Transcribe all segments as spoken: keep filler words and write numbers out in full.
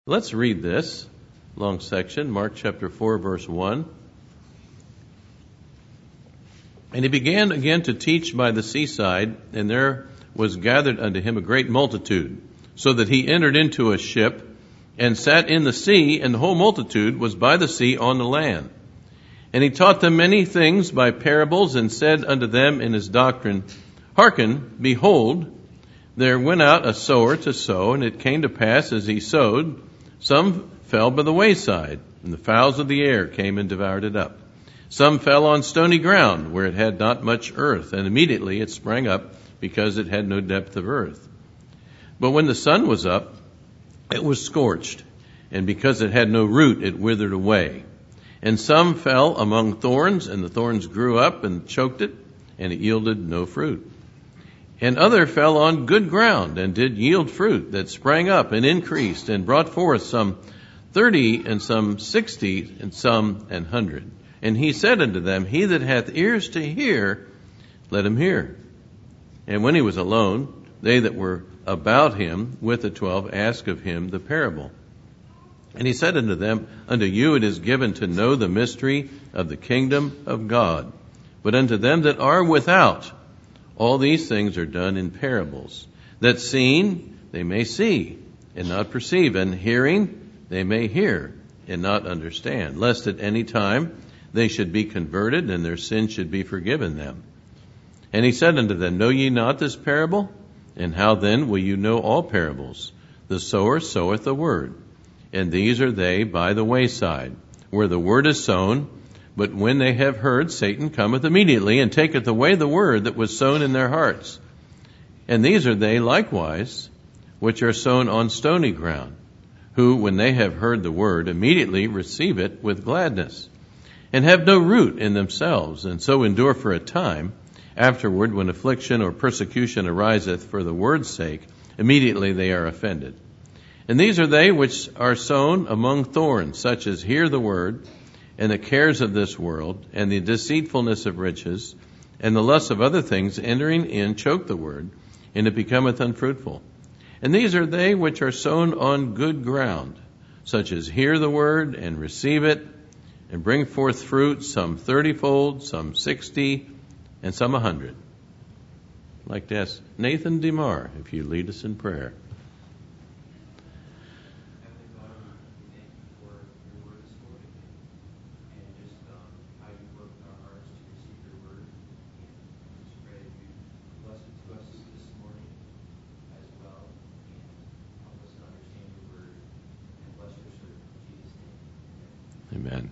Let's read this long section, Mark chapter four, verse one. And he began again to teach by the seaside, and there was gathered unto him a great multitude, so that he entered into a ship and sat in the sea, and the whole multitude was by the sea on the land. And he taught them many things by parables, and said unto them in his doctrine, Hearken, behold, there went out a sower to sow, and it came to pass as he sowed, some fell by the wayside, and the fowls of the air came and devoured it up. Some fell on stony ground, where it had not much earth, and immediately it sprang up, because it had no depth of earth. But when the sun was up, it was scorched, and because it had no root, it withered away. And some fell among thorns, and the thorns grew up and choked it, and it yielded no fruit. And other fell on good ground, and did yield fruit, that sprang up and increased, and brought forth some thirty, and some sixty, and some an hundred. And he said unto them, He that hath ears to hear, let him hear. And when he was alone, they that were about him with the twelve asked of him the parable. And he said unto them, Unto you it is given to know the mystery of the kingdom of God. But unto them that are without, all these things are done in parables, that seeing they may see and not perceive, and hearing they may hear and not understand, lest at any time they should be converted, and their sins should be forgiven them. And he said unto them, Know ye not this parable? And how then will you know all parables? The sower soweth the word, and these are they by the wayside, where the word is sown. But when they have heard, Satan cometh immediately, and taketh away the word that was sown in their hearts. And these are they likewise, which are sown on stony ground, who, when they have heard the word, immediately receive it with gladness, and have no root in themselves, and so endure for a time. Afterward, when affliction or persecution ariseth for the word's sake, immediately they are offended. And these are they which are sown among thorns, such as hear the word, and the cares of this world, and the deceitfulness of riches, and the lust of other things entering in choke the word, and it becometh unfruitful. And these are they which are sown on good ground, such as hear the word, and receive it, and bring forth fruit, some thirtyfold, some sixty, and some a hundred. I'd like to ask Nathan DeMar if you lead us in prayer. Amen.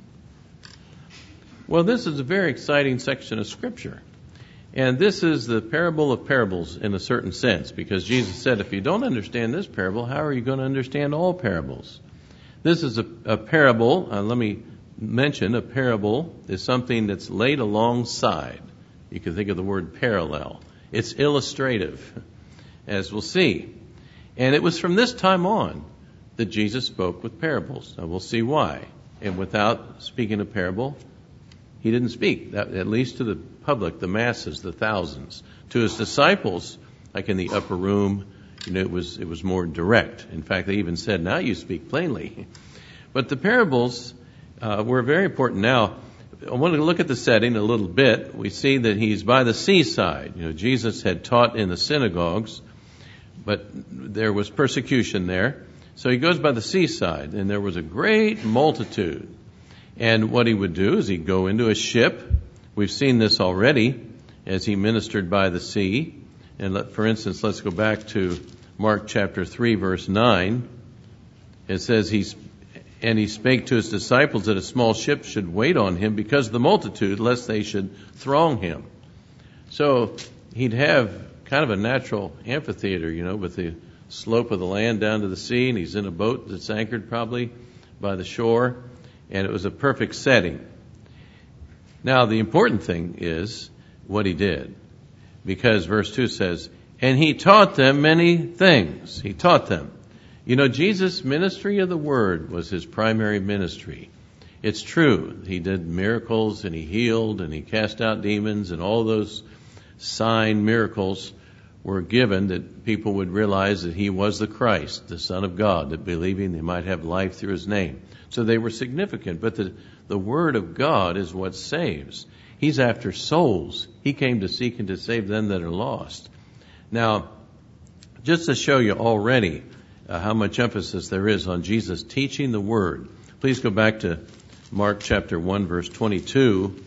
Well, this is a very exciting section of Scripture. And this is the parable of parables in a certain sense, because Jesus said, if you don't understand this parable, how are you going to understand all parables? This is a, a parable. Uh, let me mention, a parable is something that's laid alongside. You can think of the word parallel. It's illustrative, as we'll see. And it was from this time on that Jesus spoke with parables. Now, we'll see why. And without speaking a parable, he didn't speak, that, at least to the public, the masses, the thousands. To his disciples, like in the upper room, you know, it was it was more direct. In fact, they even said, now you speak plainly. But the parables uh, were very important. Now, I want to look at the setting a little bit. We see that he's by the seaside. You know, Jesus had taught in the synagogues, but there was persecution there. So he goes by the seaside, and there was a great multitude. And what he would do is he'd go into a ship. We've seen this already as he ministered by the sea. And let, for instance, let's go back to Mark chapter three, verse nine. It says, he's, and he spake to his disciples that a small ship should wait on him because of the multitude, lest they should throng him. So he'd have kind of a natural amphitheater, you know, with the slope of the land down to the sea, and he's in a boat that's anchored probably by the shore, and it was a perfect setting. Now, the important thing is what he did, because verse two says, and he taught them many things. He taught them. You know, Jesus' ministry of the word was his primary ministry. It's true. He did miracles, and he healed, and he cast out demons, and all those sign miracles. were given that people would realize that he was the Christ, the Son of God, that believing they might have life through his name. So they were significant, but the, the Word of God is what saves. He's after souls. He came to seek and to save them that are lost. Now, just to show you already uh, how much emphasis there is on Jesus teaching the Word, please go back to Mark chapter one, verse twenty-two.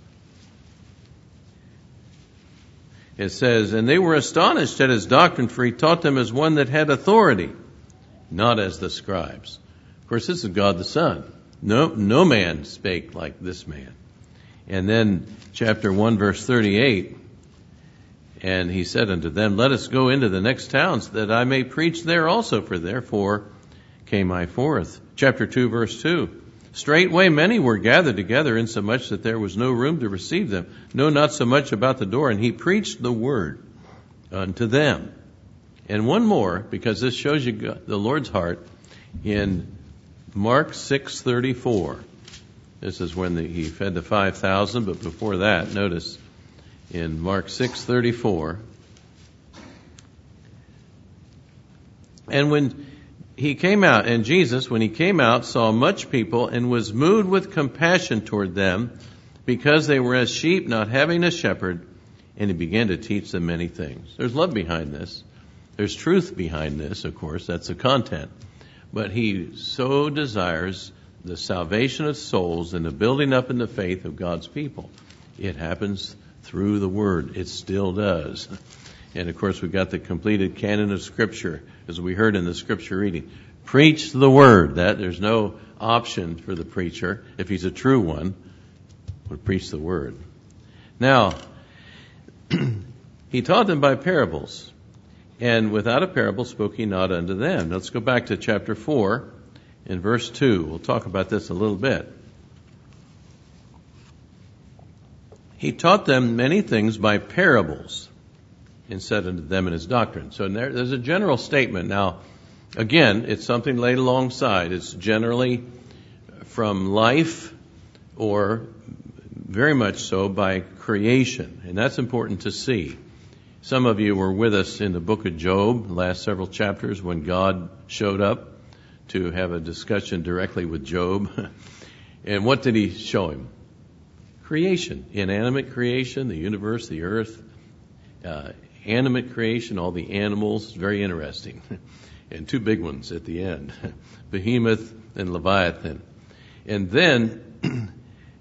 It says, "And they were astonished at his doctrine, for he taught them as one that had authority, not as the scribes." Of course, this is God the Son. No, no man spake like this man. And then chapter one, verse thirty-eight, "And he said unto them, Let us go into the next towns, that I may preach there also, for therefore came I forth." Chapter two, verse two, "Straightway many were gathered together, insomuch that there was no room to receive them, no, not so much about the door. And he preached the word unto them." And one more, because this shows you God, the Lord's heart, in Mark six thirty-four. This is when the, he fed the five thousand, but before that, notice in Mark six thirty-four, "And when he came out, and Jesus, when he came out, saw much people, and was moved with compassion toward them, because they were as sheep not having a shepherd, and he began to teach them many things." There's love behind this. There's truth behind this, of course. That's the content. But he so desires the salvation of souls and the building up in the faith of God's people. It happens through the Word. It still does. And of course, we've got the completed canon of Scripture, as we heard in the Scripture reading. Preach the Word. That there's no option for the preacher, if he's a true one, would preach the Word. Now, he taught them by parables, and without a parable spoke he not unto them. Let's go back to chapter four, in verse two. We'll talk about this a little bit. "He taught them many things by parables, and said unto them in his doctrine." So there, there's a general statement. Now, again, it's something laid alongside. It's generally from life, or very much so by creation. And that's important to see. Some of you were with us in the book of Job, the last several chapters, when God showed up to have a discussion directly with Job. And what did he show him? Creation. Inanimate creation, the universe, the earth. Uh, animate creation, all the animals. Very interesting. And two big ones at the end. Behemoth and Leviathan. And then,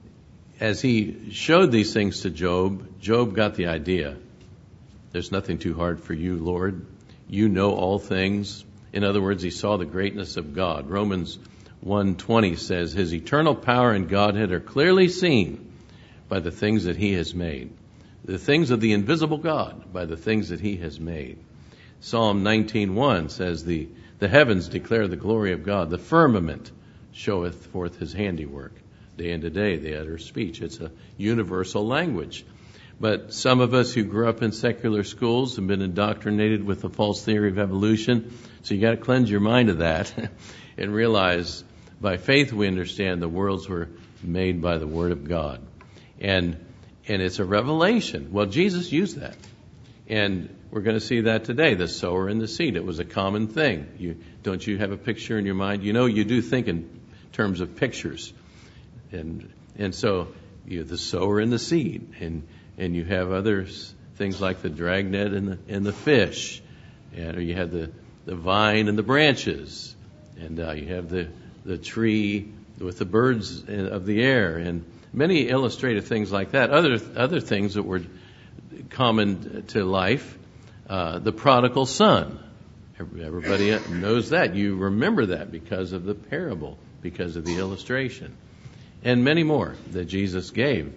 as he showed these things to Job, Job got the idea. There's nothing too hard for you, Lord. You know all things. In other words, he saw the greatness of God. Romans one twenty says, "His eternal power and Godhead are clearly seen by the things that he has made." The things of the invisible God, by the things that he has made. Psalm nineteen one says, the, the heavens declare the glory of God. The firmament showeth forth his handiwork. Day unto day they utter speech. It's a universal language. But some of us who grew up in secular schools have been indoctrinated with the false theory of evolution. So you got to cleanse your mind of that and realize by faith we understand the worlds were made by the Word of God. And and it's a revelation. Well, Jesus used that. And we're going to see that today, the sower and the seed. It was a common thing. You, don't you have a picture in your mind? You know, you do think in terms of pictures. And and so you have the sower and the seed. And and you have other things like the dragnet and the and the fish. And or you have the, the vine and the branches. And uh, you have the, the tree with the birds of the air. And many illustrative things like that. Other other things that were common to life. Uh, the prodigal son. Everybody knows that. You remember that because of the parable, because of the illustration. And many more that Jesus gave.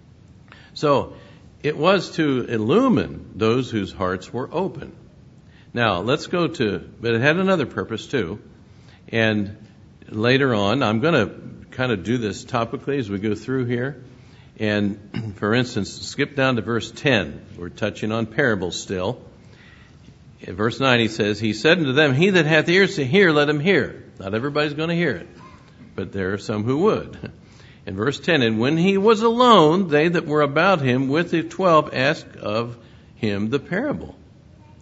So it was to illumine those whose hearts were open. Now let's go to, but it had another purpose too. And later on, I'm going to kind of do this topically as we go through here. And for instance, skip down to verse ten. We're touching on parables still. In verse nine he says, "He said unto them, He that hath ears to hear, let him hear." Not everybody's going to hear it, but there are some who would. In verse ten, "And when he was alone, they that were about him with the twelve asked of him the parable."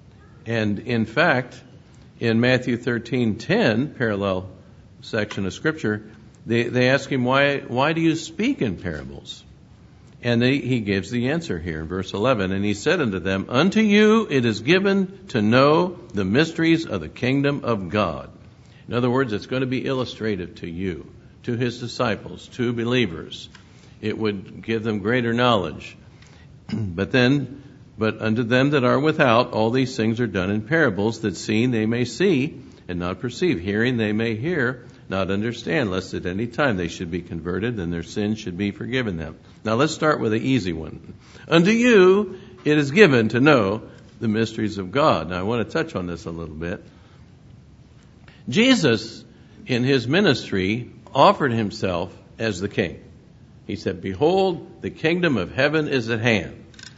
And in fact, in Matthew thirteen ten, parallel section of Scripture, they, they ask him, why, why do you speak in parables? And they, he gives the answer here in verse eleven. And he said unto them, unto you it is given to know the mysteries of the kingdom of God. In other words, it's going to be illustrative to you, to his disciples, to believers. It would give them greater knowledge. But then, but unto them that are without, all these things are done in parables, that seeing they may see and not perceive, hearing they may hear, not understand, lest at any time they should be converted and their sins should be forgiven them. Now let's start with the easy one. Unto you it is given to know the mysteries of God. Now I want to touch on this a little bit. Jesus, in his ministry, offered himself as the king. He said, behold, the kingdom of heaven is at hand.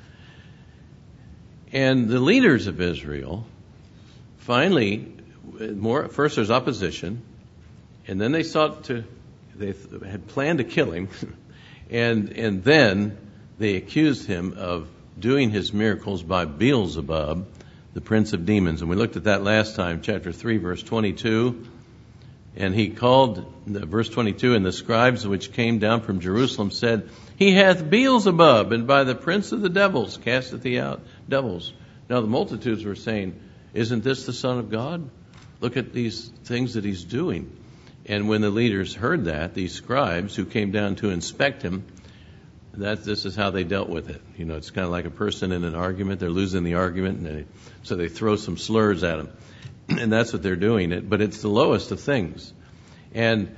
And the leaders of Israel finally, more, first there's opposition, and then they sought to, they had planned to kill him, and and then they accused him of doing his miracles by Beelzebub, the prince of demons. And we looked at that last time, chapter three, verse twenty-two. And he called, verse twenty-two, and the scribes which came down from Jerusalem said, he hath Beelzebub, and by the prince of the devils casteth he out devils. Now the multitudes were saying, isn't this the Son of God? Look at these things that he's doing. And when the leaders heard that, these scribes who came down to inspect him, that this is how they dealt with it. You know, it's kind of like a person in an argument. They're losing the argument, and they, so they throw some slurs at him. And that's what they're doing. It, but it's the lowest of things. And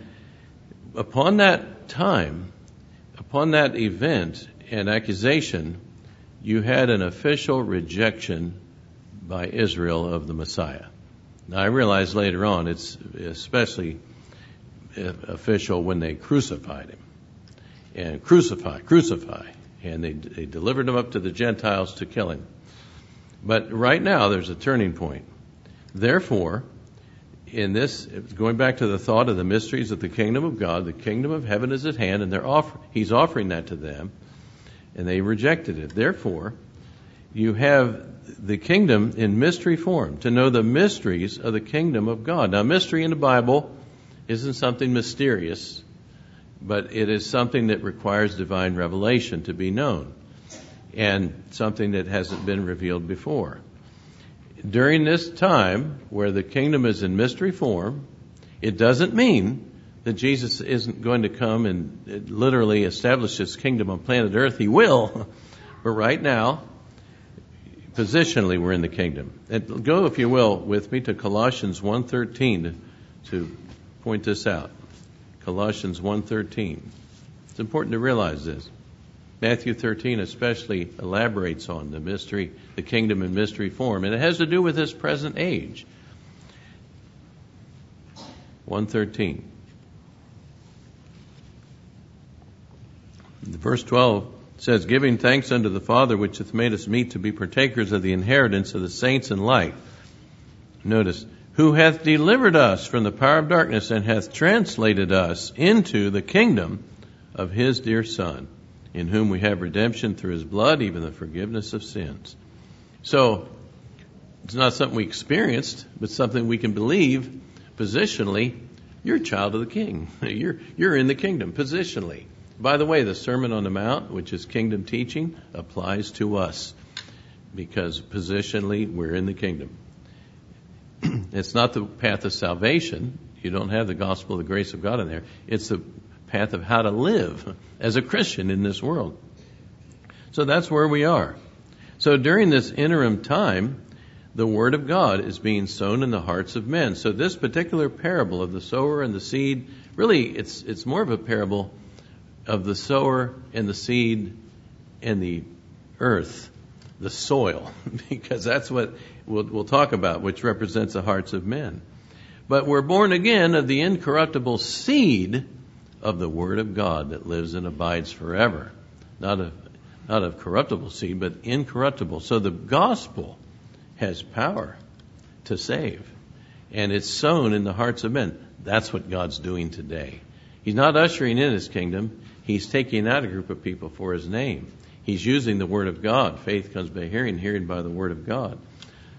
upon that time, upon that event and accusation, you had an official rejection by Israel of the Messiah. Now, I realize later on it's especially official when they crucified him. And crucify, crucify. And they, they delivered him up to the Gentiles to kill him. But right now, there's a turning point. Therefore, in this, going back to the thought of the mysteries of the kingdom of God, the kingdom of heaven is at hand, and they're offer, he's offering that to them, and they rejected it. Therefore, you have the kingdom in mystery form, to know the mysteries of the kingdom of God. Now, mystery in the Bible isn't something mysterious, but it is something that requires divine revelation to be known, and something that hasn't been revealed before. During this time where the kingdom is in mystery form, it doesn't mean that Jesus isn't going to come and literally establish his kingdom on planet Earth. He will. But right now, positionally, we're in the kingdom. And go, if you will, with me to Colossians one thirteen to, to point this out. Colossians one thirteen. It's important to realize this. Matthew thirteen especially elaborates on the mystery, the kingdom in mystery form, and it has to do with this present age. one thirteen. Verse twelve says, giving thanks unto the Father which hath made us meet to be partakers of the inheritance of the saints in light. Notice, who hath delivered us from the power of darkness and hath translated us into the kingdom of his dear Son, in whom we have redemption through his blood, even the forgiveness of sins. So, it's not something we experienced, but something we can believe positionally. You're a child of the King. You're, you're in the kingdom positionally. By the way, the Sermon on the Mount, which is kingdom teaching, applies to us because positionally we're in the kingdom. It's not the path of salvation. You don't have the gospel of the grace of God in there. It's the path of how to live as a Christian in this world. So that's where we are. So during this interim time, the Word of God is being sown in the hearts of men. So this particular parable of the sower and the seed, really it's it's more of a parable of the sower and the seed and the earth, the soil, because that's what we'll, we'll talk about, which represents the hearts of men. But we're born again of the incorruptible seed of the Word of God that lives and abides forever. Not of, not of corruptible seed, but incorruptible. So the gospel has power to save. And it's sown in the hearts of men. That's what God's doing today. He's not ushering in his kingdom. He's taking out a group of people for his name. He's using the Word of God. Faith comes by hearing, hearing by the Word of God.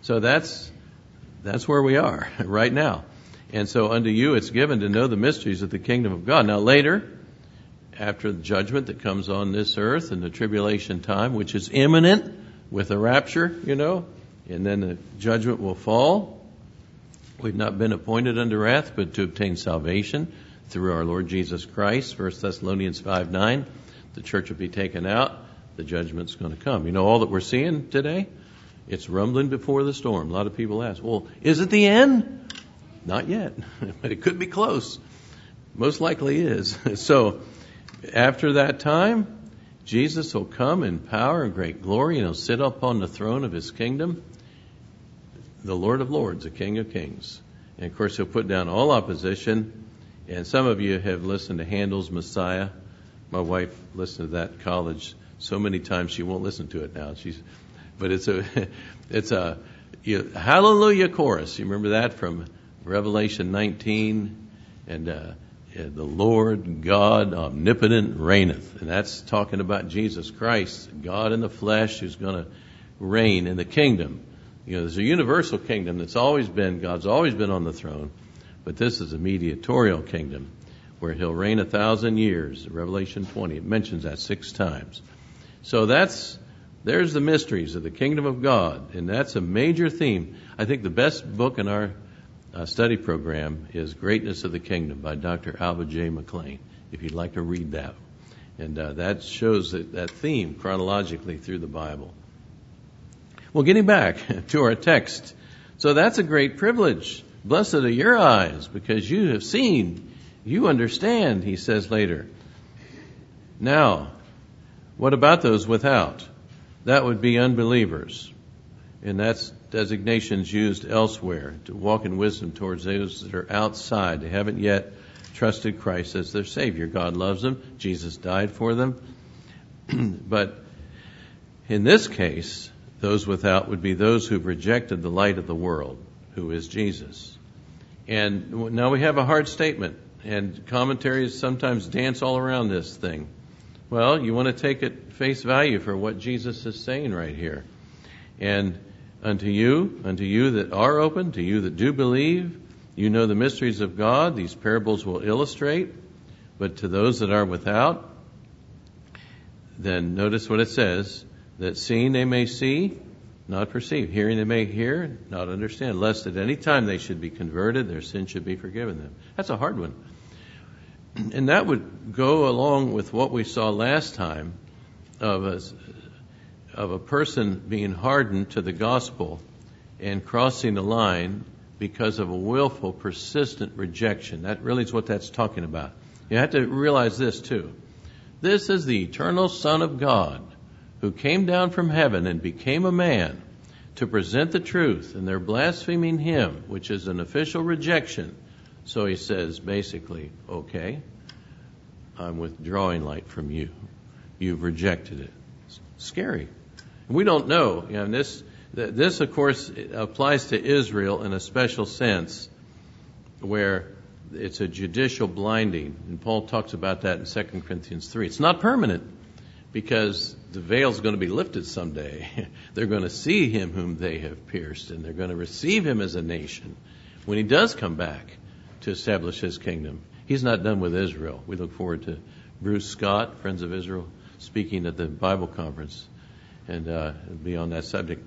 So that's that's where we are right now. And so unto you it's given to know the mysteries of the kingdom of God. Now later, after the judgment that comes on this earth and the tribulation time, which is imminent with the rapture, you know, and then the judgment will fall. We've not been appointed unto wrath, but to obtain salvation through our Lord Jesus Christ. First Thessalonians five nine. The church will be taken out. The judgment's going to come. You know, all that we're seeing today, it's rumbling before the storm. A lot of people ask, well, is it the end? Not yet, but it could be close. Most likely is. So, after that time, Jesus will come in power and great glory, and he'll sit upon the throne of his kingdom, the Lord of Lords, the King of Kings. And of course, he'll put down all opposition. And some of you have listened to Handel's Messiah. My wife listened to that in college so many times she won't listen to it now. She's, but it's a, it's a you, hallelujah chorus. You remember that from Revelation nineteen, and uh, the Lord God omnipotent reigneth, and that's talking about Jesus Christ, God in the flesh, who's going to reign in the kingdom. You know, there's a universal kingdom that's always been, God's always been on the throne, but this is a mediatorial kingdom where he'll reign a thousand years. Revelation twenty, it mentions that six times. So that's, there's the mysteries of the kingdom of God, and that's a major theme. I think the best book in our uh, study program is Greatness of the Kingdom by Doctor Alva J. McClain, if you'd like to read that. And uh, that shows that, that theme chronologically through the Bible. Well, getting back to our text. So that's a great privilege. Blessed are your eyes, because you have seen, you understand, he says later. Now, what about those without? That would be unbelievers. And that's designations used elsewhere to walk in wisdom towards those that are outside. They haven't yet trusted Christ as their Savior. God loves them. Jesus died for them. But in this case, those without would be those who've rejected the light of the world, who is Jesus. And now we have a hard statement, and commentaries sometimes dance all around this thing. Well, you want to take it face value for what Jesus is saying right here. And unto you, unto you that are open, to you that do believe, you know the mysteries of God, these parables will illustrate. But to those that are without, then notice what it says, that seeing they may see, not perceive, hearing they may hear, not understand, lest at any time they should be converted, their sin should be forgiven them. That's a hard one. And that would go along with what we saw last time of a, of a person being hardened to the gospel and crossing the line because of a willful, persistent rejection. That really is what that's talking about. You have to realize this too. This is the eternal Son of God who came down from heaven and became a man to present the truth, and they're blaspheming him, which is an official rejection. So he says, basically, okay, I'm withdrawing light from you. You've rejected it. It's scary. We don't know. You know, this, this, of course, applies to Israel in a special sense where it's a judicial blinding. And Paul talks about that in Second Corinthians three. It's not permanent because the veil's going to be lifted someday. They're going to see him whom they have pierced, and they're going to receive him as a nation when he does come back to establish his kingdom. He's not done with Israel. We look forward to Bruce Scott, Friends of Israel, speaking at the Bible conference, and uh, be on that subject.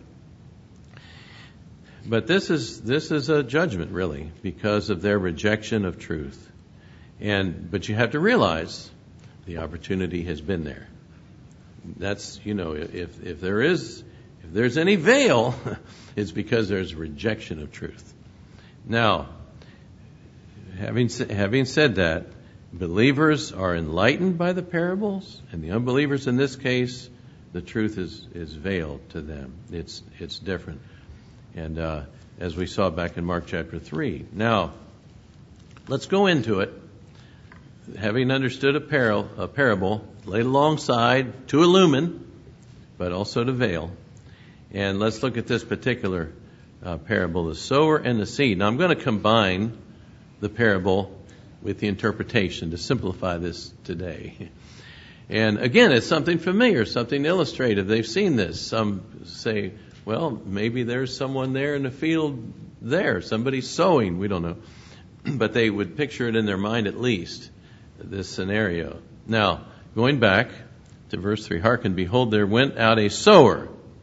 But this is this is a judgment, really, because of their rejection of truth. And but you have to realize the opportunity has been there. That's, you know, if if there is if there's any veil, it's because there's rejection of truth. Now, having having said that, believers are enlightened by the parables, and the unbelievers in this case, the truth is is veiled to them. It's it's different. And uh, as we saw back in Mark chapter three. Now, let's go into it. Having understood a, par- a parable, laid alongside to illumine, but also to veil. And let's look at this particular uh, parable, the sower and the seed. Now, I'm going to combine the parable with the interpretation to simplify this today. And again, it's something familiar, something illustrative. They've seen this. Some say, Well, maybe there's someone there in the field there. Somebody's sowing. We don't know. But they would picture it in their mind at least, this scenario. Now, going back to verse three, hearken, behold, there went out a sower.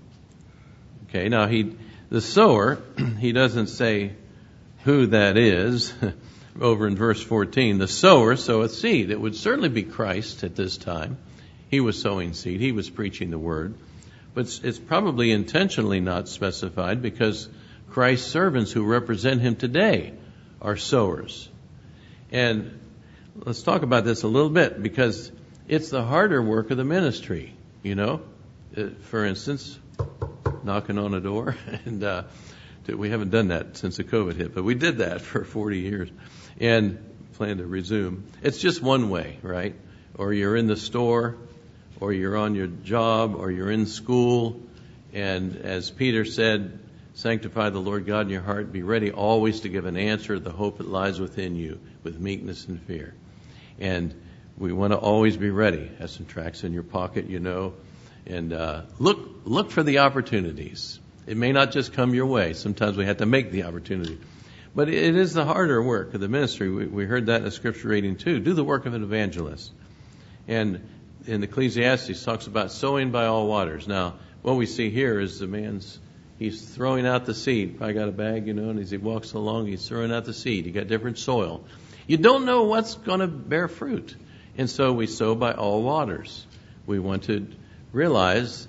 Okay, now he, the sower, he doesn't say who that is. Over in verse fourteen, the sower soweth seed. It would certainly be Christ at this time. He was sowing seed. He was preaching the word. But it's, it's probably intentionally not specified because Christ's servants who represent him today are sowers. And let's talk about this a little bit because it's the harder work of the ministry, you know. Uh, for instance, knocking on a door. and uh, we haven't done that since the COVID hit, but we did that for forty years and plan to resume. It's just one way, right? Or you're in the store, or you're on your job, or you're in school. And as Peter said, sanctify the Lord God in your heart. Be ready always to give an answer to the hope that lies within you with meekness and fear. And we want to always be ready. Have some tracts in your pocket, you know. And uh, look look for the opportunities. It may not just come your way. Sometimes we have to make the opportunity. But it is the harder work of the ministry. We, we heard that in the scripture reading too. Do the work of an evangelist. And in Ecclesiastes talks about sowing by all waters. Now, what we see here is the man's, he's throwing out the seed. I got a bag, you know, and as he walks along, he's throwing out the seed. You got different soil. You don't know what's going to bear fruit. And so we sow by all waters. We want to realize,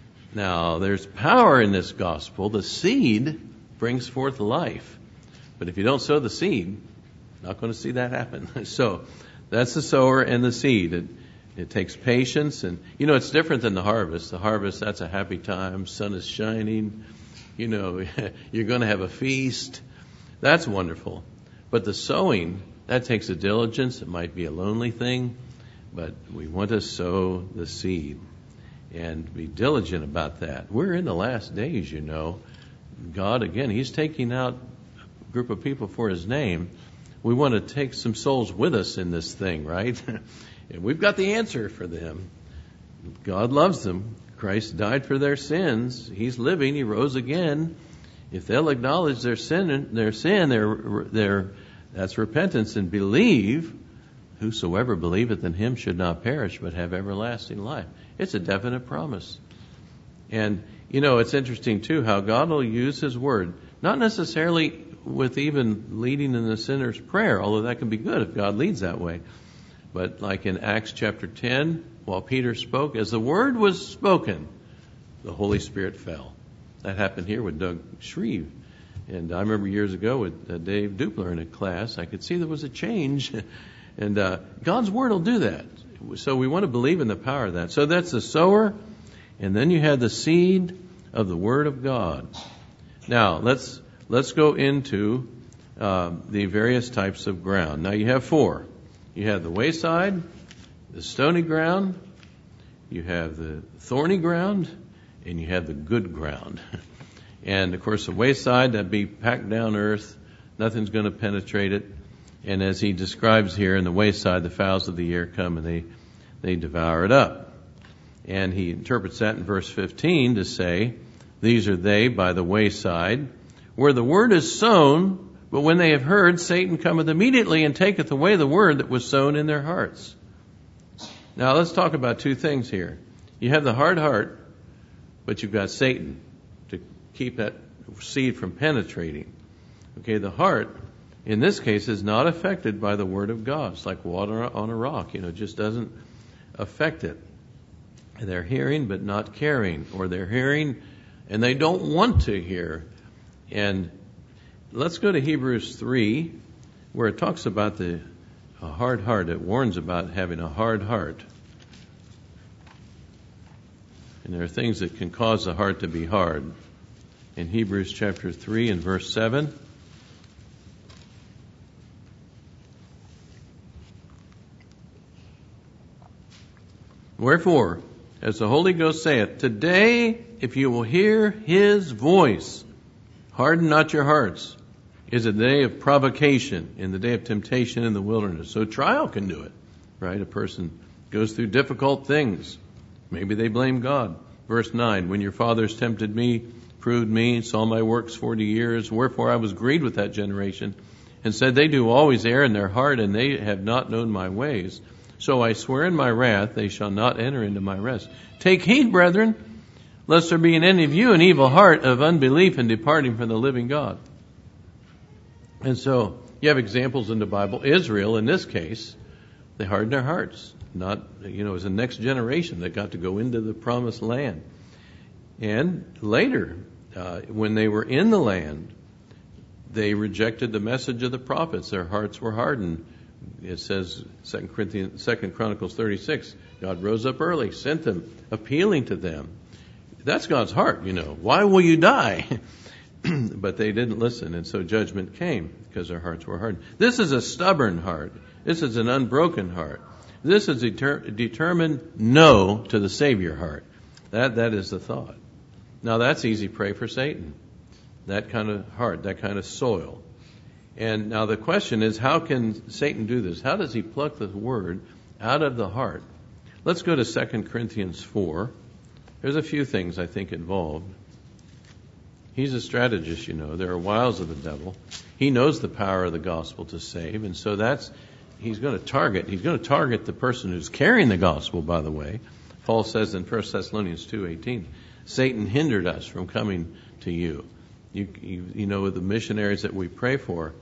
now, there's power in this gospel. The seed brings forth life. But if you don't sow the seed, not going to see that happen. So that's the sower and the seed. It, it takes patience. And, you know, it's different than the harvest. The harvest, that's a happy time. Sun is shining. You know, you're going to have a feast. That's wonderful. But the sowing, that takes a diligence. It might be a lonely thing. But we want to sow the seed and be diligent about that. We're in the last days, you know. God, again, He's taking out a group of people for His name. We want to take some souls with us in this thing, right? And we've got the answer for them. God loves them. Christ died for their sins. He's living. He rose again. If they'll acknowledge their sin, their sin, their, their, that's repentance, and believe, whosoever believeth in Him should not perish, but have everlasting life. It's a definite promise. And, you know, it's interesting, too, how God will use His word, not necessarily with even leading in the sinner's prayer, although that can be good if God leads that way. But like in Acts chapter ten, while Peter spoke, as the word was spoken, the Holy Spirit fell. That happened here with Doug Shreve. And I remember years ago with uh, Dave Dupler in a class, I could see there was a change. And uh, God's word will do that. So we want to believe in the power of that. So that's the sower. And then you have the seed of the word of God. Now, let's let's go into uh, the various types of ground. Now, you have four. You have the wayside, the stony ground, you have the thorny ground, and you have the good ground. And, of course, the wayside, that'd be packed down earth. Nothing's going to penetrate it. And as he describes here, in the wayside, the fowls of the air come and they, they devour it up. And he interprets that in verse fifteen to say, these are they by the wayside, where the word is sown, but when they have heard, Satan cometh immediately and taketh away the word that was sown in their hearts. Now let's talk about two things here. You have the hard heart, but you've got Satan to keep that seed from penetrating. Okay, the heart, in this case, is not affected by the word of God. It's like water on a rock, you know, it just doesn't affect it. They're hearing but not caring, or they're hearing and they don't want to hear. And let's go to Hebrews three, where it talks about the a hard heart. It warns about having a hard heart. And there are things that can cause the heart to be hard. In Hebrews chapter three and verse seven, wherefore, as the Holy Ghost saith, today, if you will hear His voice, harden not your hearts. Is a day of provocation, in the day of temptation in the wilderness. So trial can do it, right? A person goes through difficult things. Maybe they blame God. Verse nine, when your fathers tempted me, proved me, saw my works forty years. Wherefore I was grieved with that generation, and said, they do always err in their heart, and they have not known my ways. So I swear in my wrath, they shall not enter into my rest. Take heed, brethren, lest there be in any of you an evil heart of unbelief and departing from the living God. And so you have examples in the Bible. Israel, in this case, they hardened their hearts. Not, you know, it was the next generation that got to go into the promised land. And later, uh, when they were in the land, they rejected the message of the prophets. Their hearts were hardened. It says, Second Corinthians, Second Chronicles thirty-six, God rose up early, sent them, appealing to them. That's God's heart, you know. Why will you die? But they didn't listen, and so judgment came because their hearts were hardened. This is a stubborn heart. This is an unbroken heart. This is a deter- determined no to the Savior heart. That That is the thought. Now that's easy prey for Satan. That kind of heart, that kind of soil. And now the question is, how can Satan do this? How does he pluck the word out of the heart? Let's go to Second Corinthians four. There's a few things I think involved. He's a strategist, you know. There are wiles of the devil. He knows the power of the gospel to save, and so that's he's going to target. He's going to target the person who's carrying the gospel, by the way. Paul says in First Thessalonians two eighteen, Satan hindered us from coming to you. You, you, you know, the missionaries that we pray for,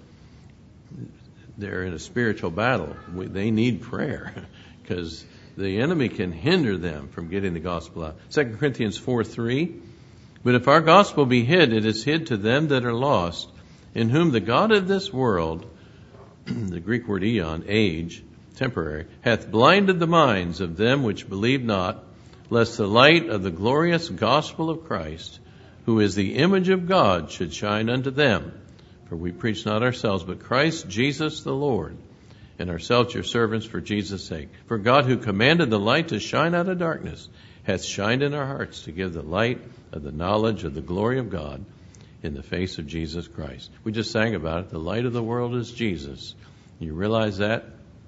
they're in a spiritual battle. We, they need prayer because the enemy can hinder them from getting the gospel out. Second Corinthians four three, but if our gospel be hid, it is hid to them that are lost, in whom the God of this world, the Greek word eon, age, temporary, hath blinded the minds of them which believe not, lest the light of the glorious gospel of Christ, who is the image of God, should shine unto them. For we preach not ourselves, but Christ Jesus the Lord, and ourselves your servants for Jesus' sake. For God, who commanded the light to shine out of darkness, hath shined in our hearts to give the light of the knowledge of the glory of God in the face of Jesus Christ. We just sang about it. The light of the world is Jesus. You realize that?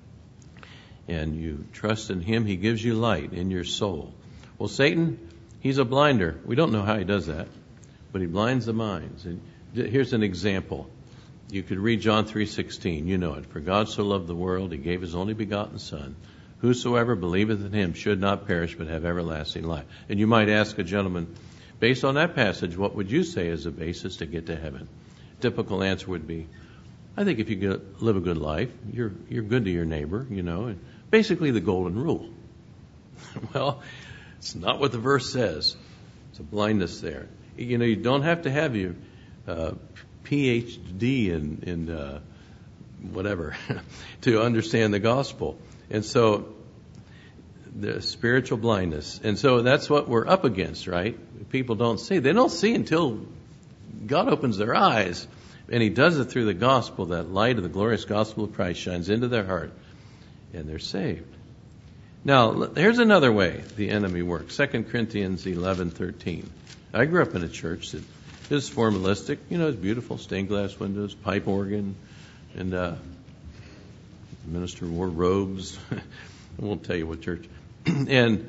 And you trust in Him. He gives you light in your soul. Well, Satan, he's a blinder. We don't know how he does that, but he blinds the minds. And here's an example. You could read John three sixteen. You know it. For God so loved the world, He gave His only begotten Son. Whosoever believeth in Him should not perish, but have everlasting life. And you might ask a gentleman, based on that passage, what would you say is a basis to get to heaven? Typical answer would be, I think if you get, live a good life, you're you're good to your neighbor, you know, and basically the golden rule. Well, it's not what the verse says. It's a blindness there. You know, you don't have to have your uh, P H D in, in uh, whatever to understand the gospel. And so the spiritual blindness. And so that's what we're up against, right? People don't see. They don't see until God opens their eyes. And He does it through the gospel. That light of the glorious gospel of Christ shines into their heart, and they're saved. Now, here's another way the enemy works. Second Corinthians eleven thirteen. I grew up in a church that is formalistic. You know, it's beautiful, stained glass windows, pipe organ, and uh, the minister wore robes. I won't tell you what church. And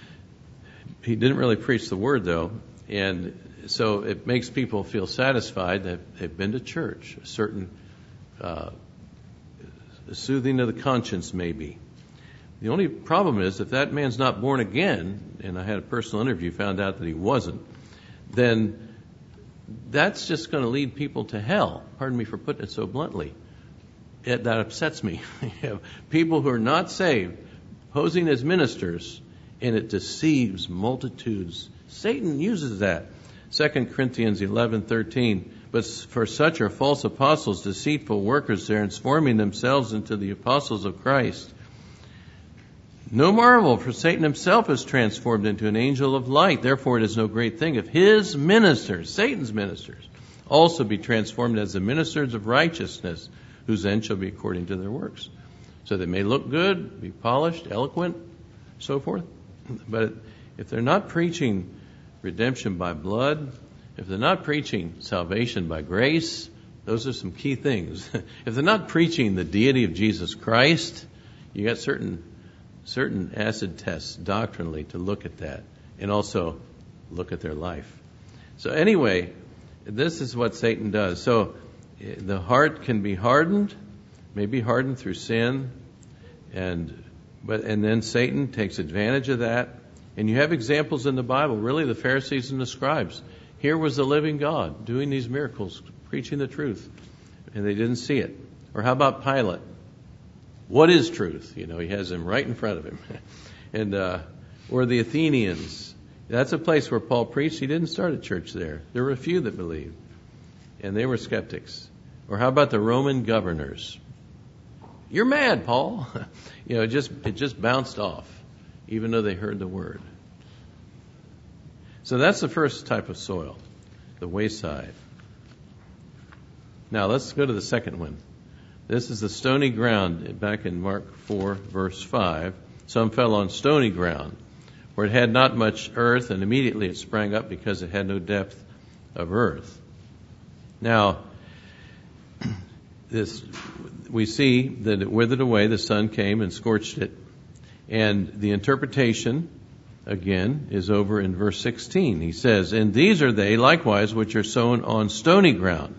he didn't really preach the word, though. And so it makes people feel satisfied that they've been to church. A certain uh, soothing of the conscience, maybe. The only problem is if that man's not born again, and I had a personal interview, found out that he wasn't, then that's just going to lead people to hell. Pardon me for putting it so bluntly. It, that upsets me. You have people who are not saved posing as ministers, and it deceives multitudes. Satan uses that. Second Corinthians eleven thirteen. But for such are false apostles, deceitful workers, transforming themselves into the apostles of Christ. No marvel, for Satan himself is transformed into an angel of light. Therefore it is no great thing if his ministers, Satan's ministers, also be transformed as the ministers of righteousness, whose end shall be according to their works. So they may look good, be polished, eloquent, so forth. But if they're not preaching redemption by blood, if they're not preaching salvation by grace, those are some key things. If they're not preaching the deity of Jesus Christ, you got certain certain acid tests doctrinally to look at that, and also look at their life. So anyway, this is what Satan does. So the heart can be hardened, maybe hardened through sin, and but and then Satan takes advantage of that. And you have examples in the Bible, really the Pharisees and the scribes. Here was the living God doing these miracles, preaching the truth, and they didn't see it. Or how about Pilate? What is truth? You know, he has him right in front of him. and uh, or the Athenians. That's a place where Paul preached. He didn't start a church there. There were a few that believed, and they were skeptics. Or how about the Roman governors? You're mad, Paul. you know, it just it just bounced off, even though they heard the word. So that's the first type of soil, the wayside. Now let's go to the second one. This is the stony ground, back in Mark four, verse five. Some fell on stony ground, where it had not much earth, and immediately it sprang up because it had no depth of earth. Now, this we see that it withered away, the sun came and scorched it. And the interpretation, again, is over in verse sixteen. He says, "And these are they likewise which are sown on stony ground,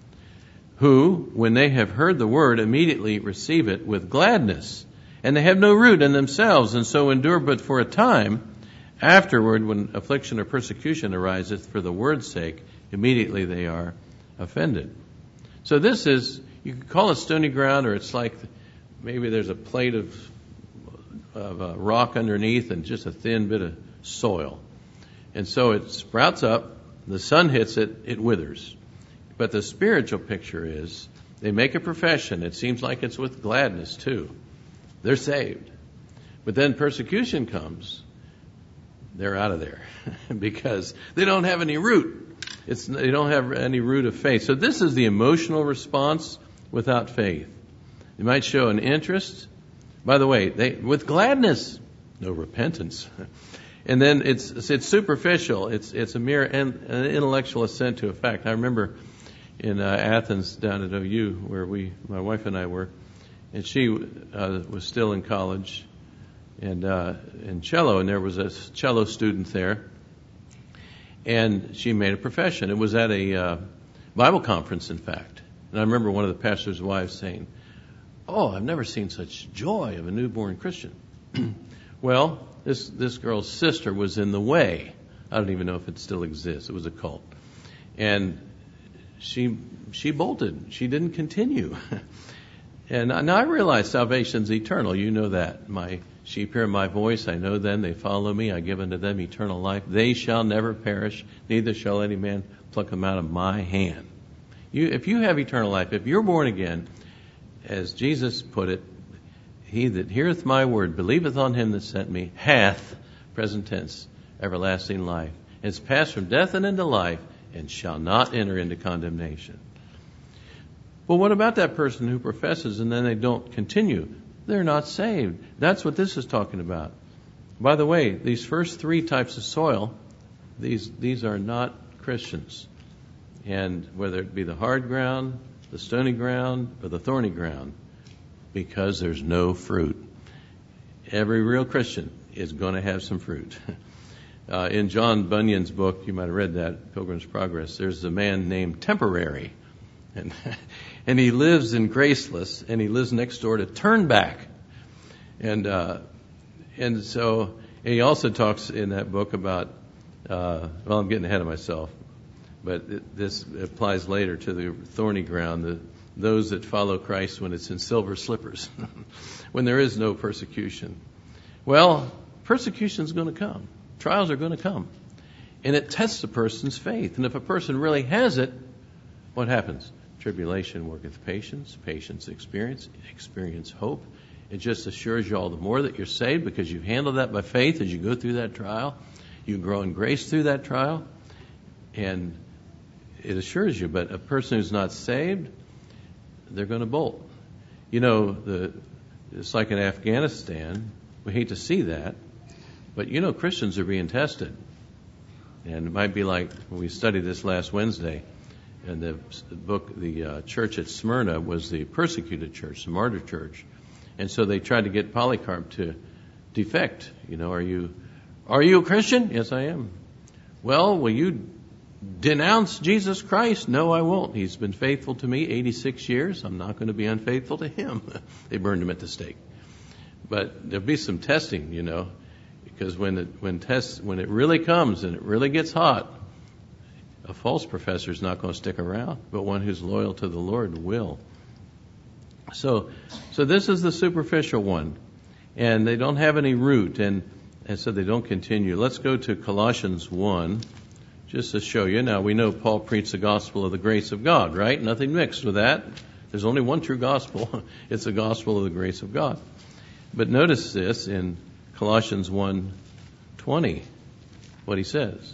who, when they have heard the word, immediately receive it with gladness. And they have no root in themselves, and so endure but for a time. Afterward, when affliction or persecution ariseth for the word's sake, immediately they are offended." So this is, you could call it stony ground, or it's like maybe there's a plate of, of uh, rock underneath and just a thin bit of soil. And so it sprouts up, the sun hits it, it withers. But the spiritual picture is, they make a profession. It seems like it's with gladness too. They're saved. But then persecution comes. They're out of there because they don't have any root. It's, they don't have any root of faith. So this is the emotional response without faith. You might show an interest. By the way, they, with gladness, no repentance. And then it's it's superficial. It's it's a mere an, an intellectual assent to a fact. I remember in uh, Athens down at O U where we, my wife and I were, and she uh, was still in college and uh, in cello, and there was a cello student there, and she made a profession. It was at a uh, Bible conference, in fact. And I remember one of the pastor's wives saying, "Oh, I've never seen such joy of a newborn Christian." Well, this this girl's sister was in the way. I don't even know if it still exists. It was a cult. And she she bolted. She didn't continue. And now I realize salvation's eternal. You know that. My sheep hear my voice. I know them. They follow me. I give unto them eternal life. They shall never perish. Neither shall any man pluck them out of my hand. You, if you have eternal life, if you're born again, as Jesus put it, he that heareth my word, believeth on him that sent me, hath, present tense, everlasting life. And it's passed from death and into life, and shall not enter into condemnation. Well, what about that person who professes and then they don't continue? They're not saved. That's what this is talking about. By the way, these first three types of soil, these these are not Christians. And whether it be the hard ground, the stony ground, or the thorny ground, because there's no fruit. Every real Christian is going to have some fruit. Uh, in John Bunyan's book, you might have read that, Pilgrim's Progress, there's a man named Temporary. And and he lives in Graceless, and he lives next door to Turnback. And uh, and so and he also talks in that book about, uh, well, I'm getting ahead of myself, but it, this applies later to the thorny ground, the, those that follow Christ when it's in silver slippers, when there is no persecution. Well, persecution is going to come. Trials are going to come. And it tests a person's faith. And if a person really has it, what happens? Tribulation worketh patience, patience experience, experience hope. It just assures you all the more that you're saved because you've handled that by faith as you go through that trial. You grow in grace through that trial. And it assures you. But a person who's not saved, they're going to bolt. You know, the it's like in Afghanistan. We hate to see that. But you know, Christians are being tested. And it might be like when we studied this last Wednesday. And the book, the uh, church at Smyrna was the persecuted church, the martyr church. And so they tried to get Polycarp to defect. You know, are you, are you a Christian? Yes, I am. Well, will you denounce Jesus Christ? No, I won't. He's been faithful to me eighty-six years. I'm not going to be unfaithful to him. They burned him at the stake. But there'll be some testing, you know, because when it, when tests, when it really comes and it really gets hot, a false professor is not going to stick around, but one who's loyal to the Lord will. So, so this is the superficial one, and they don't have any root, and, and so they don't continue. Let's go to Colossians one, just to show you. Now, we know Paul preached the gospel of the grace of God, right? Nothing mixed with that. There's only one true gospel. It's the gospel of the grace of God. But notice this in Colossians one twenty, what he says.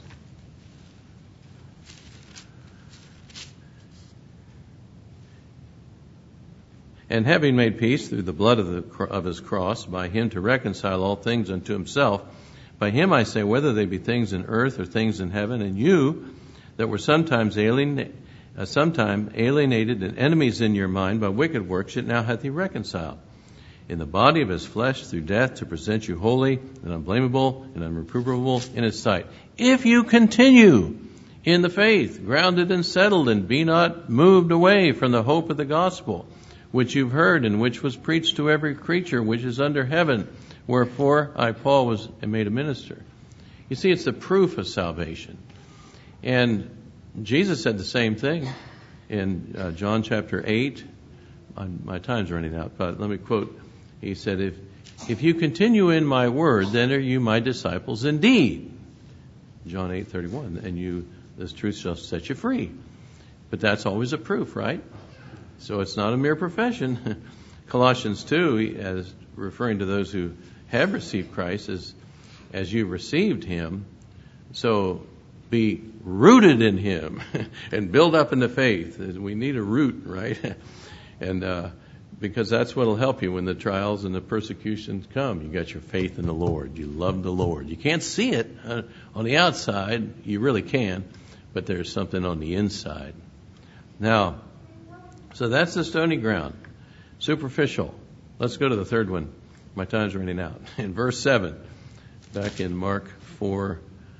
And having made peace through the blood of, the, of his cross, by him to reconcile all things unto himself, by him I say, whether they be things in earth or things in heaven, and you that were sometimes alien, uh, sometime alienated and enemies in your mind by wicked works, yet now hath he reconciled in the body of his flesh through death, to present you holy and unblameable and unreprovable in his sight. If you continue in the faith, grounded and settled, and be not moved away from the hope of the gospel, which you've heard, and which was preached to every creature which is under heaven, wherefore I, Paul, was made a minister. You see, it's the proof of salvation. And Jesus said the same thing in uh, John chapter eight. My time's running out, but let me quote. He said, if if you continue in my word, then are you my disciples indeed. John eight thirty-one. And you, this truth shall set you free. But that's always a proof, right? So it's not a mere profession. Colossians two, as referring to those who have received Christ, as as you received him, so be rooted in him and build up in the faith. We need a root, right? And uh, because that's what will help you when the trials and the persecutions come. You got your faith in the Lord. You love the Lord. You can't see it uh, on the outside. You really can, but there's something on the inside. Now, so that's the stony ground. Superficial. Let's go to the third one. My time's running out. In verse seven, back in Mark four,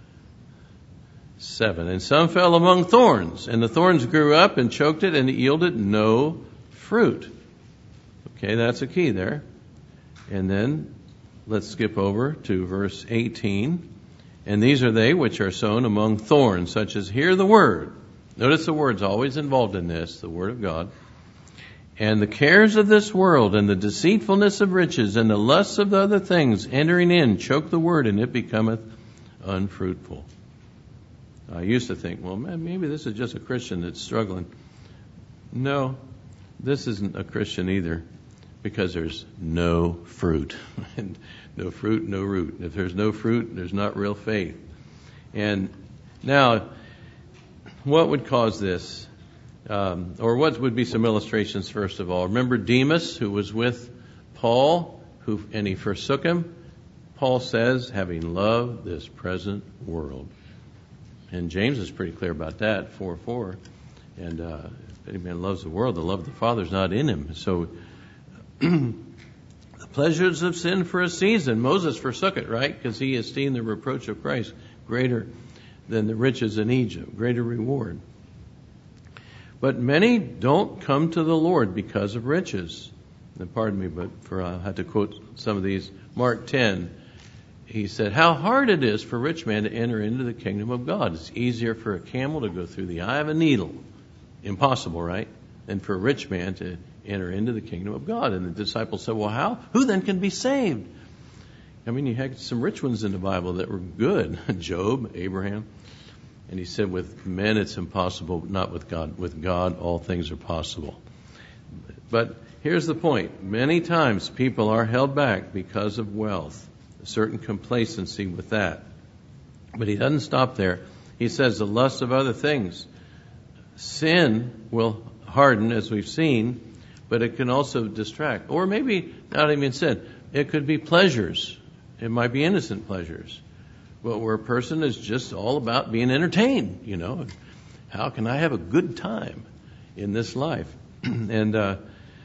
seven. And some fell among thorns, and the thorns grew up and choked it, and it yielded no fruit. Okay, that's a key there. And then let's skip over to verse eighteen. And these are they which are sown among thorns, such as hear the word. Notice the word's always involved in this, the word of God. And the cares of this world and the deceitfulness of riches and the lusts of the other things entering in choke the word, and it becometh unfruitful. I used to think, well, man, maybe this is just a Christian that's struggling. No, this isn't a Christian either, because there's no fruit. And no fruit, no root. If there's no fruit, there's not real faith. And now, what would cause this? Um, or what would be some illustrations, first of all? Remember Demas, who was with Paul, who and he forsook him? Paul says, having loved this present world. And James is pretty clear about that, four four. And uh, if any man loves the world, the love of the Father is not in him. So the pleasures of sin for a season. Moses forsook it, right? Because he esteemed the reproach of Christ greater than the riches in Egypt, greater reward. But many don't come to the Lord because of riches. And pardon me, but for I had to quote some of these. Mark ten, he said, how hard it is for a rich man to enter into the kingdom of God. It's easier for a camel to go through the eye of a needle. Impossible, right? Than for a rich man to enter into the kingdom of God. And the disciples said, well, how? Who then can be saved? I mean, you had some rich ones in the Bible that were good. Job, Abraham. And he said, with men it's impossible, but not with God. With God, all things are possible. But here's the point. Many times people are held back because of wealth, a certain complacency with that. But he doesn't stop there. He says the lust of other things. Sin will harden, as we've seen, but it can also distract. Or maybe not even sin. It could be pleasures. It might be innocent pleasures. Well, where a person is just all about being entertained, you know. How can I have a good time in this life? and uh,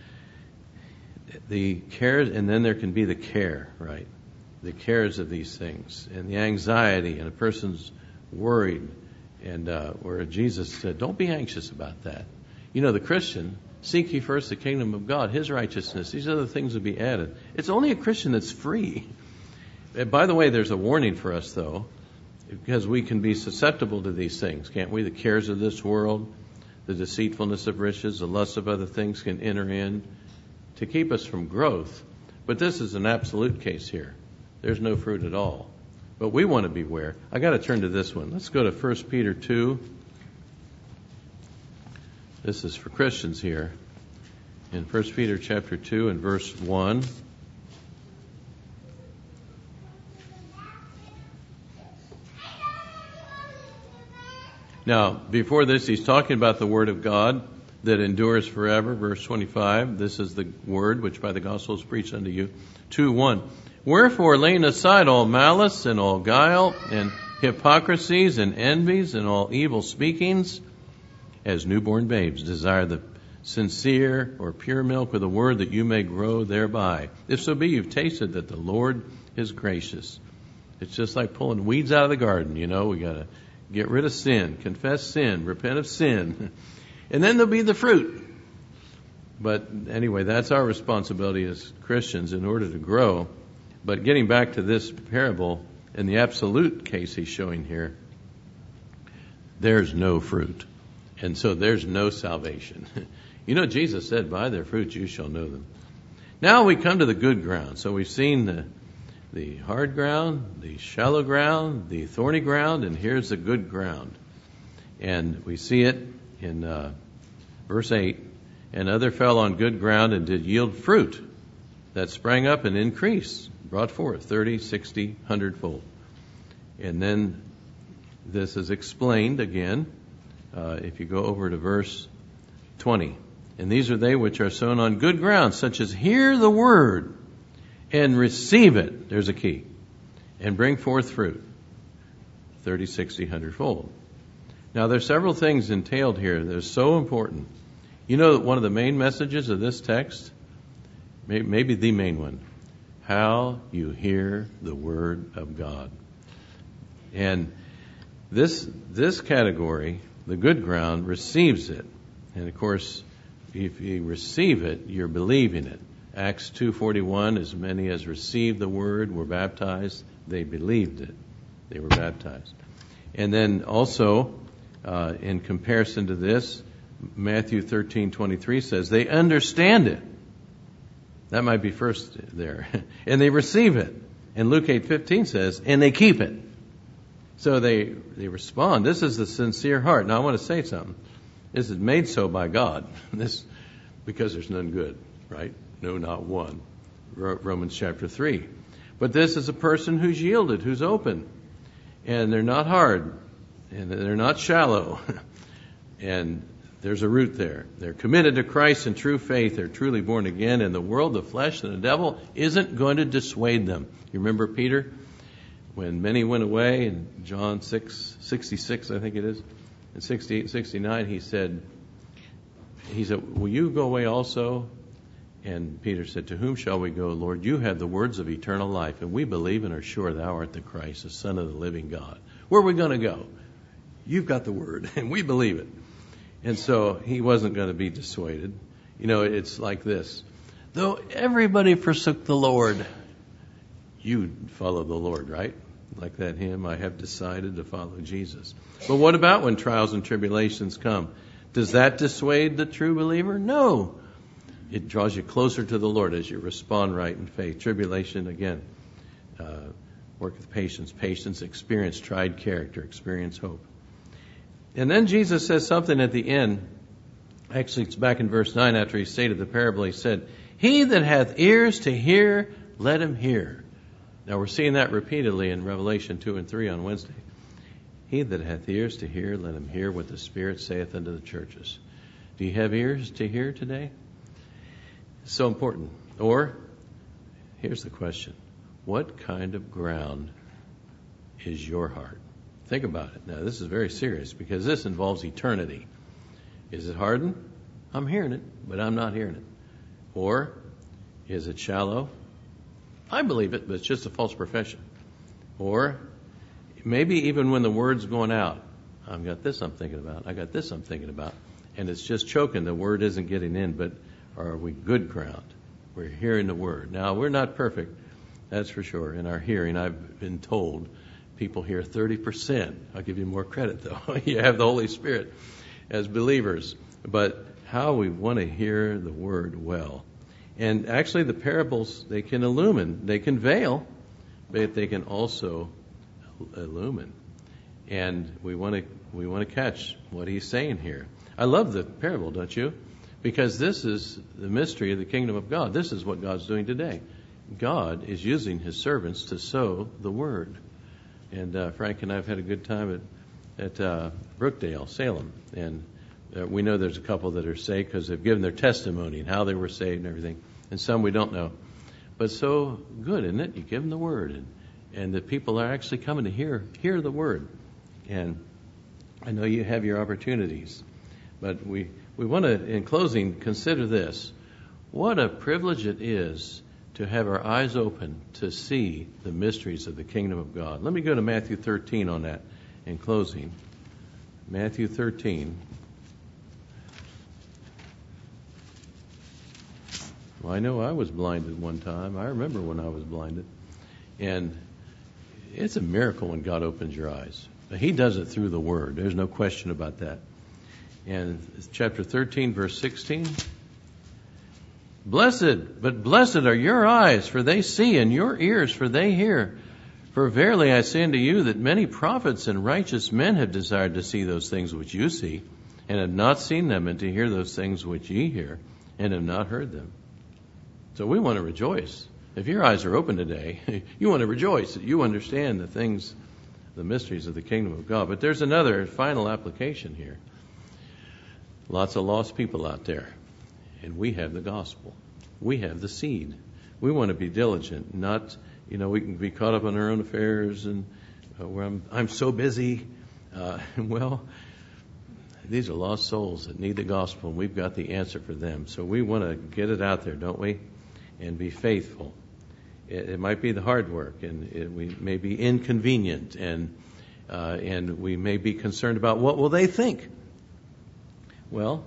the cares, and then there can be the care, right? The cares of these things, and the anxiety, and a person's worried, And uh, where Jesus said, don't be anxious about that. You know, the Christian, seek ye first the kingdom of God, his righteousness. These other things will be added. It's only a Christian that's free. And by the way, there's a warning for us, though, because we can be susceptible to these things, can't we? The cares of this world, the deceitfulness of riches, the lust of other things can enter in to keep us from growth. But this is an absolute case here. There's no fruit at all. But we want to beware. I got to turn to this one. Let's go to First Peter two. This is for Christians here. In First Peter chapter two and verse one. Now, before this, he's talking about the Word of God that endures forever. Verse twenty-five, this is the Word which by the gospel is preached unto you. two one. Wherefore, laying aside all malice and all guile and hypocrisies and envies and all evil speakings, as newborn babes desire the sincere or pure milk of the word, that you may grow thereby. If so be you've tasted that the Lord is gracious. It's just like pulling weeds out of the garden, you know. We got to get rid of sin, confess sin, repent of sin, and then there'll be the fruit. But anyway, that's our responsibility as Christians in order to grow. But getting back to this parable, in the absolute case he's showing here, there's no fruit. And so there's no salvation. You know, Jesus said, by their fruits you shall know them. Now we come to the good ground. So we've seen the, the hard ground, the shallow ground, the thorny ground, and here's the good ground. And we see it in uh, verse eight. And other fell on good ground and did yield fruit that sprang up and increased, brought forth thirty, sixty, hundredfold. And then this is explained again. Uh, if you go over to verse twenty. And these are they which are sown on good ground, such as hear the word and receive it. There's a key. And bring forth fruit. thirty, sixty, hundredfold. Now there's several things entailed here that are so important. You know that one of the main messages of this text, maybe the main one, how you hear the word of God. And this this category, the good ground, receives it. And of course, if you receive it, you're believing it. Acts two forty-one, as many as received the word were baptized. They believed it. They were baptized. And then also, uh, in comparison to this, Matthew thirteen twenty-three says they understand it. That might be first there. And they receive it. And Luke eight fifteen says, and they keep it. So they, they respond. This is the sincere heart. Now I want to say something. This is made so by God. This, because there's none good, right? No, not one. Romans chapter three. But this is a person who's yielded, who's open. And they're not hard. And they're not shallow. And there's a root there. They're committed to Christ in true faith. They're truly born again. And the world, the flesh, and the devil isn't going to dissuade them. You remember Peter? When many went away in John six sixty-six, I think it is, in sixty-eight, sixty-nine, he said, he said, will you go away also? And Peter said, to whom shall we go, Lord? You have the words of eternal life, and we believe and are sure thou art the Christ, the Son of the living God. Where are we going to go? You've got the word, and we believe it. And so he wasn't going to be dissuaded. You know, it's like this. Though everybody forsook the Lord, you follow the Lord, right? Like that hymn, I have decided to follow Jesus. But what about when trials and tribulations come? Does that dissuade the true believer? No. It draws you closer to the Lord as you respond right in faith. Tribulation, again, uh, work with patience. Patience, experience, tried character, experience hope. And then Jesus says something at the end. Actually, it's back in verse nine after he stated the parable. He said, he that hath ears to hear, let him hear. Now we're seeing that repeatedly in Revelation two and three on Wednesday. He that hath ears to hear, let him hear what the Spirit saith unto the churches. Do you have ears to hear today? It's so important. Or, here's the question. What kind of ground is your heart? Think about it. Now, this is very serious because this involves eternity. Is it hardened? I'm hearing it, but I'm not hearing it. Or, is it shallow? I believe it, but it's just a false profession. Or, maybe even when the word's going out, I've got this I'm thinking about. I got this I'm thinking about. And it's just choking. The word isn't getting in, but are we good ground? We're hearing the word. Now, we're not perfect, that's for sure. In our hearing, I've been told people hear thirty percent. I'll give you more credit, though. You have the Holy Spirit as believers. But how we want to hear the word well. And actually, the parables, they can illumine. They can veil, but they can also illumine. And we want to we want to catch what he's saying here. I love the parable, don't you? Because this is the mystery of the kingdom of God. This is what God's doing today. God is using his servants to sow the word. And uh, Frank and I have had a good time at, at uh, Brookdale, Salem. And uh, we know there's a couple that are saved because they've given their testimony and how they were saved and everything. And some we don't know. But so good, isn't it? You give them the word. And, and the people are actually coming to hear, hear the word. And I know you have your opportunities. But we... We want to, in closing, consider this. What a privilege it is to have our eyes open to see the mysteries of the kingdom of God. Let me go to Matthew thirteen on that in closing. Matthew thirteen. Well, I know I was blinded one time. I remember when I was blinded. And it's a miracle when God opens your eyes. He does it through the word. There's no question about that. And chapter thirteen, verse sixteen. Blessed, but blessed are your eyes, for they see, and your ears, for they hear. For verily I say unto you that many prophets and righteous men have desired to see those things which you see, and have not seen them, and to hear those things which ye hear, and have not heard them. So we want to rejoice. If your eyes are open today, you want to rejoice that you understand the things, the mysteries of the kingdom of God. But there's another final application here. Lots of lost people out there. And we have the gospel. We have the seed. We want to be diligent. Not, you know, we can be caught up in our own affairs and uh, where I'm, I'm so busy. Uh, well, these are lost souls that need the gospel, and we've got the answer for them. So we want to get it out there, don't we? And be faithful. It, it might be the hard work, and it, we may be inconvenient, and uh, and we may be concerned about what will they think. Well,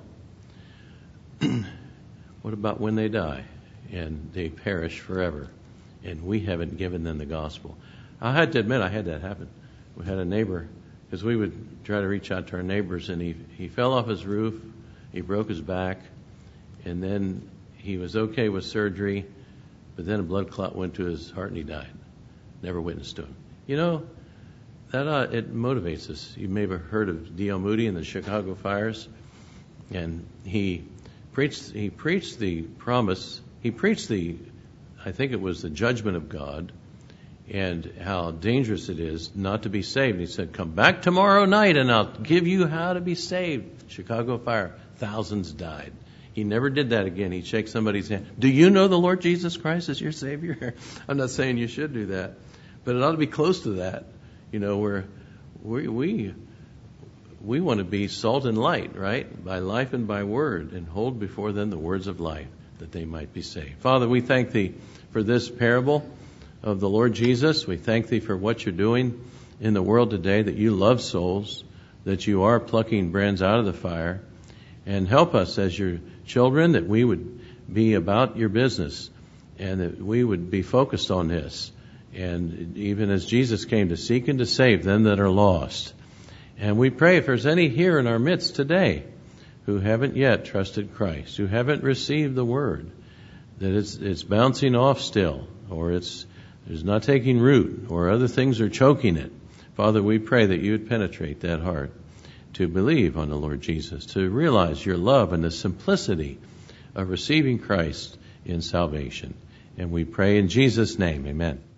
what about when they die and they perish forever and we haven't given them the gospel? I had to admit I had that happen. We had a neighbor, because we would try to reach out to our neighbors, and he, he fell off his roof, he broke his back, and then he was okay with surgery, but then a blood clot went to his heart and he died. Never witnessed to him. You know, that uh, it motivates us. You may have heard of D L Moody and the Chicago fires. And he preached, he preached the promise, he preached the, I think it was the judgment of God and how dangerous it is not to be saved. He said, come back tomorrow night and I'll give you how to be saved. Chicago fire, thousands died. He never did that again. He'd shake somebody's hand. Do you know the Lord Jesus Christ as your Savior? I'm not saying you should do that, but it ought to be close to that, you know, where we, we, We want to be salt and light, right? By life and by word, and hold before them the words of life, that they might be saved. Father, we thank thee for this parable of the Lord Jesus. We thank thee for what you're doing in the world today, that you love souls, that you are plucking brands out of the fire. And help us as your children that we would be about your business and that we would be focused on this. And even as Jesus came to seek and to save them that are lost. And we pray if there's any here in our midst today who haven't yet trusted Christ, who haven't received the word, that it's it's bouncing off still, or it's it's not taking root, or other things are choking it. Father, we pray that you would penetrate that heart to believe on the Lord Jesus, to realize your love and the simplicity of receiving Christ in salvation. And we pray in Jesus' name, amen.